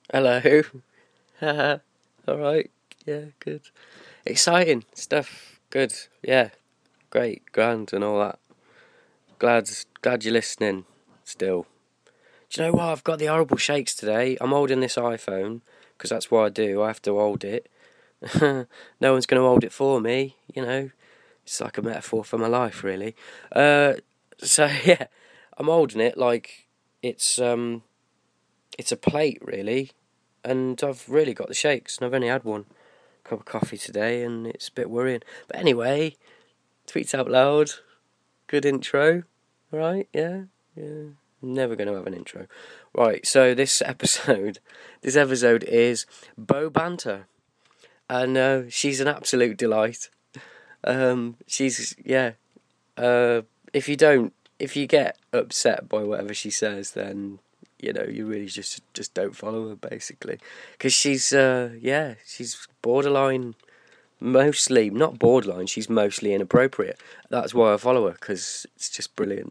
Hello. Alright. Yeah, good. Exciting stuff. Good. Yeah. Great. Grand and all that. Glad you're listening still. Do you know what? I've got the horrible shakes today. I'm holding this iPhone because that's what I do. I have to hold it. No one's going to hold it for me, you know. It's like a metaphor for my life, really. So yeah, I'm holding it like it's a plate, really. And I've really got the shakes, and I've only had one cup of coffee today, and it's a bit worrying. But anyway, tweets out loud. Good intro, right? Yeah. I'm never going to have an intro. Right. So this episode is Bo Banter, and she's an absolute delight. She's yeah. If you get upset by whatever she says, then you really just don't follow her, basically, because she's she's borderline, mostly not borderline. She's mostly inappropriate. That's why I follow her, because it's just brilliant.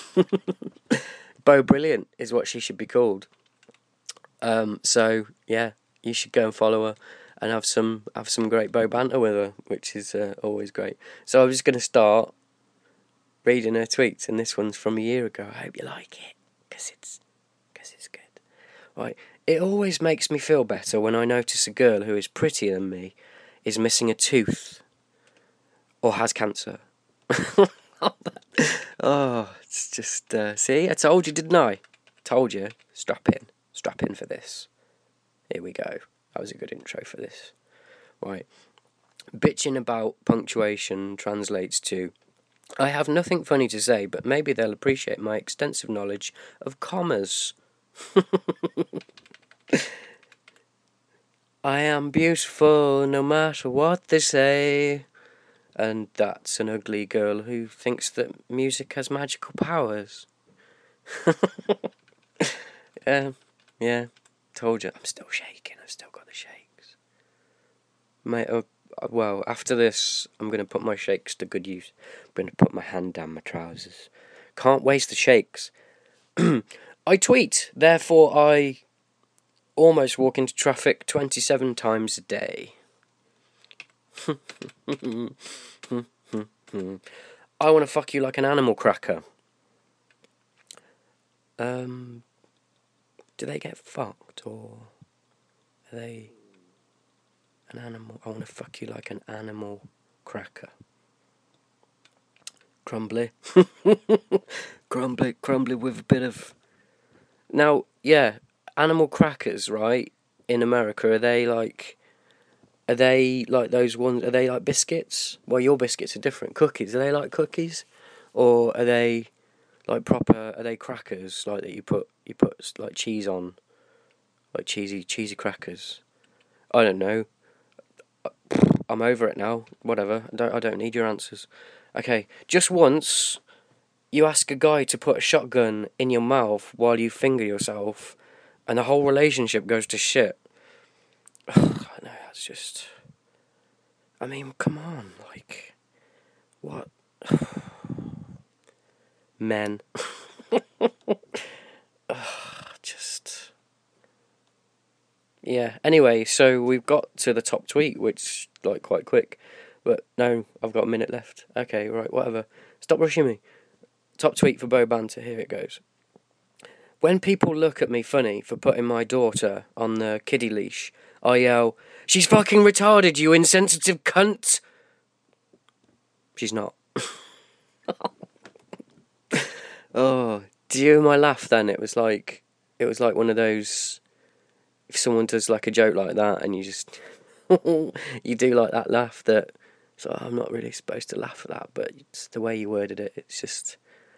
Bo Brilliant is what she should be called. So yeah, you should go and follow her and have some great Bo banter with her, which is always great. So I'm just going to start reading her tweets, and this one's from a year ago. I hope you like it, because it's good. Right, it always makes me feel better when I notice a girl who is prettier than me is missing a tooth or has cancer. Oh, it's just see, I told you, didn't I? Told you. Strap in for this. Here we go. That was a good intro for this. Right, bitching about punctuation translates to: I have nothing funny to say, but maybe they'll appreciate my extensive knowledge of commas. I am beautiful no matter what they say. And that's an ugly girl who thinks that music has magical powers. Yeah, told you. I'm still shaking. I've still got the shakes. Mate, well, after this, I'm going to put my shakes to good use. I'm going to put my hand down my trousers. Can't waste the shakes. I tweet, therefore I almost walk into traffic 27 times a day. I want to fuck you like an animal cracker. Do they get fucked, or are they an animal? I want to fuck you like an animal cracker. Crumbly. Crumbly with a bit of... Now, yeah, animal crackers, right, in America, are they like those ones, are they like biscuits? Well, your biscuits are different. Cookies, are they like cookies? Or are they like proper, are they crackers, like that you put like cheese on? Like cheesy crackers? I don't know. I'm over it now. Whatever. I don't need your answers. Okay, just once you ask a guy to put a shotgun in your mouth while you finger yourself, and the whole relationship goes to shit. I know, that's just... I mean, come on, like... What? Men. Just... Yeah, anyway, so we've got to the top tweet, which, like, quite quick. But no, I've got a minute left. Okay, right, whatever. Stop rushing me. Top tweet for Bo Banter, here it goes. When people look at me funny for putting my daughter on the kiddie leash, I yell, "She's fucking retarded, you insensitive cunt!" She's not. Oh, do you hear my laugh then? It was like one of those, if someone does like a joke like that and you just, you do like that laugh that, so I'm not really supposed to laugh at that, but it's the way you worded it, it's just,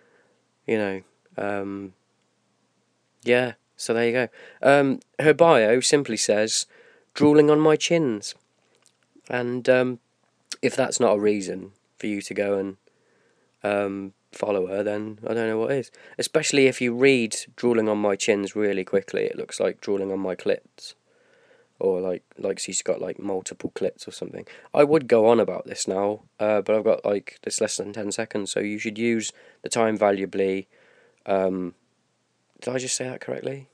yeah, so there you go. Her bio simply says, drooling on my chins. And if that's not a reason for you to go and follow her, then I don't know what is. Especially if you read drooling on my chins really quickly, it looks like drooling on my clits. Or like she's got like multiple clits or something. I would go on about this now, but I've got like, it's less than 10 seconds, so you should use the time valuably. Did I just say that correctly?